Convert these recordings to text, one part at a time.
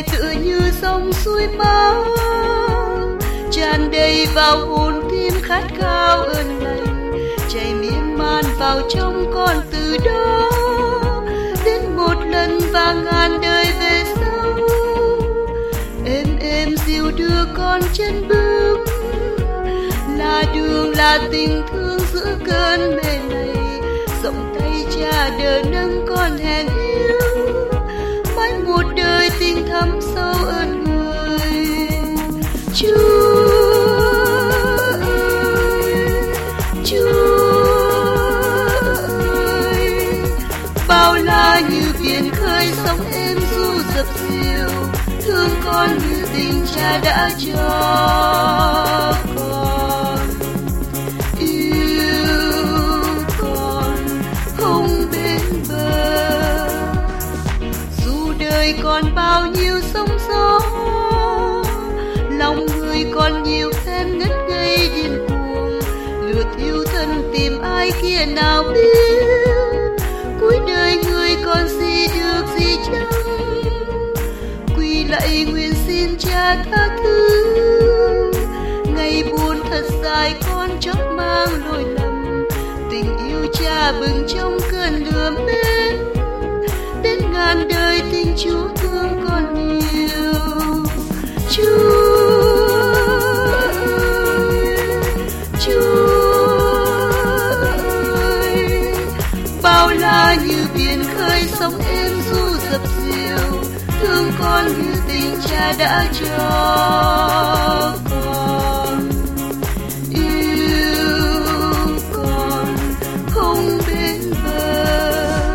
đời tựa như dòng suối máu, tràn đầy vào hồn tim khát khao ơn lành, chảy miên man vào trong con từ đó đến một lần và ngàn đời về sau. Êm dịu đưa con chân bước, là đường là tình thương giữa cơn mê này, rộng tay cha đỡ nâng con hẹn yêu, mãi một đời tình thắm sâu ơn người. Chúa ơi, bao la như biển khơi sóng êm du dập dìu, thương con như tình cha đã cho con, yêu con không bên bờ. Dù đời còn bao nhiêu sóng gió, lòng người còn nhiều thêm ngất ngây điên cuồng, lửa thiêu thân tìm ai kia nào biết, cuối đời người còn gì được gì chăng. Quỳ lạy nguyện xin cha tha thứ, ngày buồn thật dài con chót mang lỗi lầm, tình yêu cha bừng trong cơn lửa mến, đến ngàn đời tình Chúa thương con nhiều. Chúa ơi, bao la như biển khơi sóng êm du dập dìu, thương con như tình cha đã cho con, yêu con không bên bờ.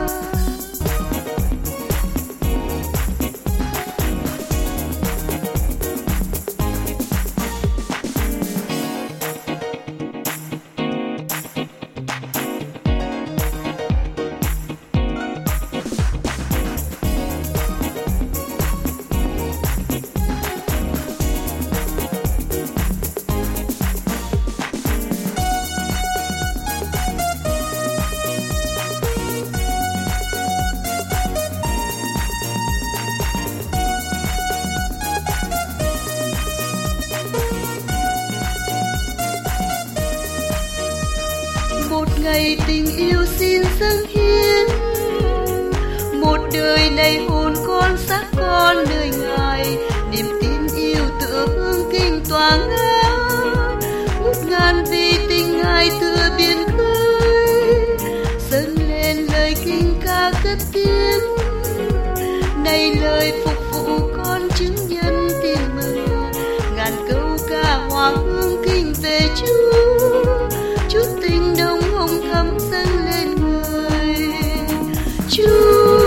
Một ngày tình yêu xin dâng hiến, một đời này hồn con xác con nơi Ngài, niềm tin yêu tựa hương kinh tỏa ngát, ngút ngàn vì tình Ngài tựa biển khơi, dâng lên lời kinh ca cất tiếng, này lời phục vụ con chứng nhân tin mừng, ngàn câu ca hòa hương kinh về Chúa, chút tình đồng hồng thắm dâng lên người. Chúa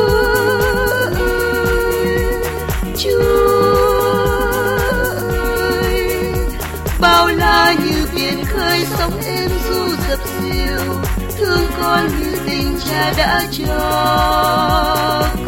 ơi, bao la như biển khơi sóng êm du dập dìu, thương con như tình cha đã cho